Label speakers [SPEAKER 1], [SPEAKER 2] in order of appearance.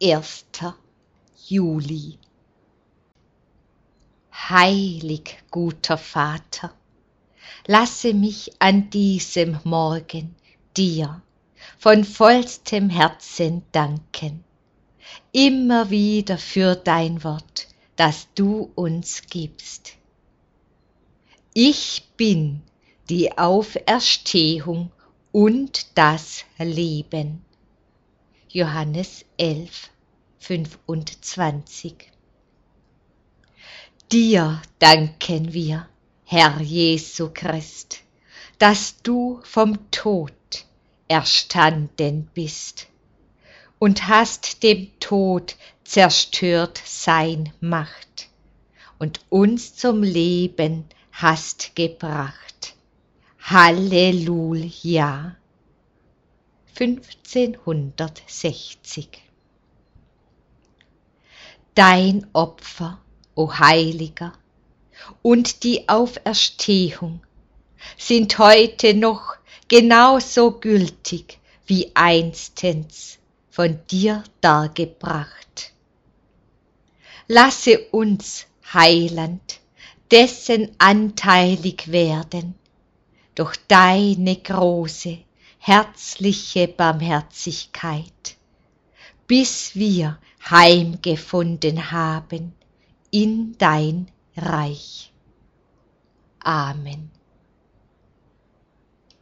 [SPEAKER 1] 1. Juli. Heilig, guter Vater, lasse mich an diesem Morgen dir von vollstem Herzen danken, immer wieder für dein Wort, das du uns gibst. Ich bin die Auferstehung und das Leben. Johannes 11, 25. Dir danken wir, Herr Jesu Christ, dass du vom Tod erstanden bist und hast dem Tod zerstört sein Macht und uns zum Leben hast gebracht. Halleluja! 1560. Dein Opfer, o Heiliger, und die Auferstehung sind heute noch genauso gültig wie einstens von dir dargebracht. Lasse uns, Heiland, dessen anteilig werden, durch deine große, herzliche Barmherzigkeit, bis wir heimgefunden haben in dein Reich. Amen.